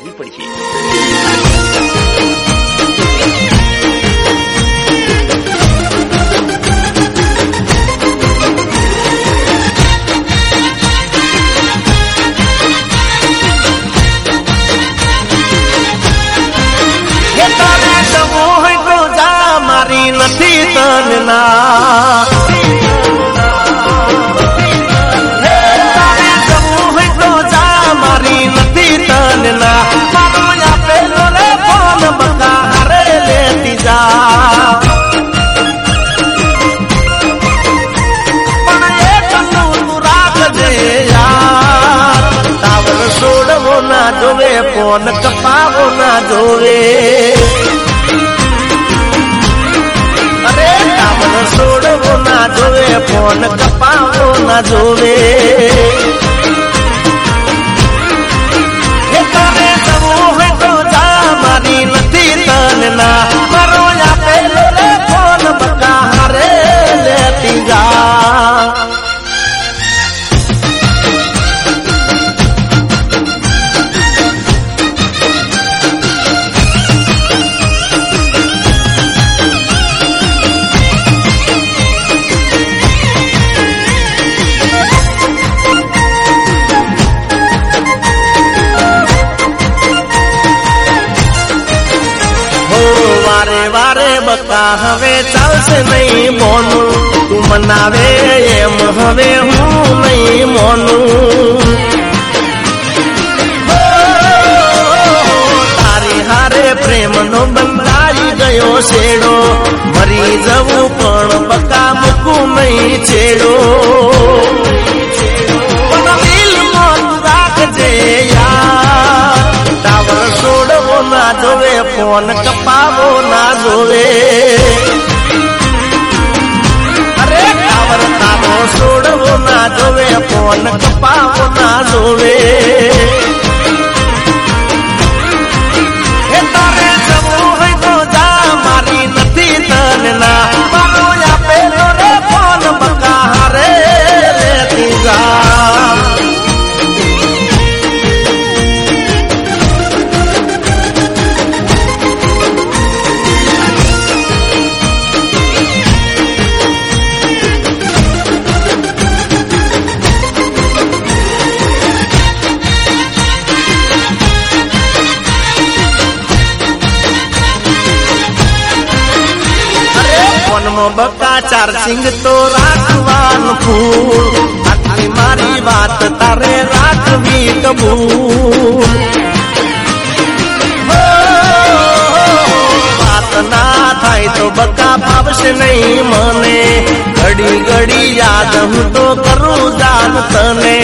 કરવી પડશે। નથી તનના જવું હોય તો જા મારી નથી તનના મારો આપેલો રે ફોન બકા હારે લેતી જા પણ એક તું રાખજે યાર ટાવર છોડવો ના જોવે ફોન કપાવો ના જોવે છોડવો ના જોવે ફોન કપાવો ના જોવે તારે જવું હોય તો જા મારી નથી તનના મારો આપેલો રે ફોન બકા હારે લેતી જા। વારે વારે બકા હવે ચાલશે નહીં મોનું તું મનાવે એમ હવે હું નહીં મોનું તારી હારે પ્રેમનો બંધાઈ ગયો છેડો મરી જવું પણ બકા મૂકું નહીં છેડો પણ દિલમાં રાખજે યાર ટાવર છોડવો ના જોવે ફોન કપાવો ના જોવે અરે ટાવર તારો છોડવો ના જોવે ફોન કપાવો ના જોવે તારે જવું હોય તો જા મારી નથી તનના મારો આપેલો રે ફોન બકા હારે લેતી જા। બકા ચાર્જિંગ તો રાખવાનું ફૂલ આટલી મારી વાત તારે રાખવી કબૂલ વાત ના થાય તો બકા ભાવશે નહીં મને ઘડી ઘડી યાદ હું તો કરું જાન તને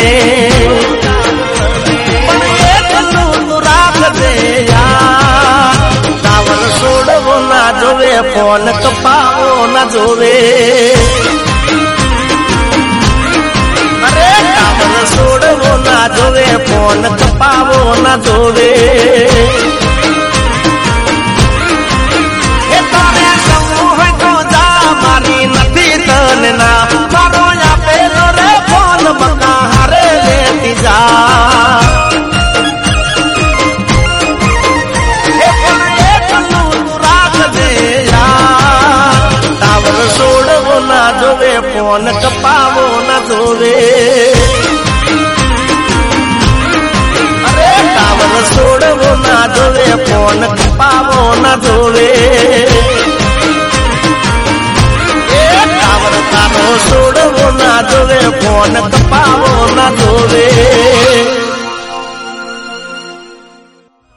પણ એટલું તું રાખજે યાર ટાવર છોડવો ના જોવે ફોન કપાવો ના જોવે અરે ટાવર છોડવો ના જોવે ફોન કપાવો ના જોવે તારે જવું હોય તો જા મારી નથી તનના મારો આપેલો રે ફોન બકા હારે લેતી જા। છોડવો ના જોવે ફોન કપાવો ના જોવે અરે ટાવર છોડવો ના જોવે ફોન કપાવો ના જોવે ટાવર તારો છોડવો ના જોવે ફોન કપાવો ના જોવે।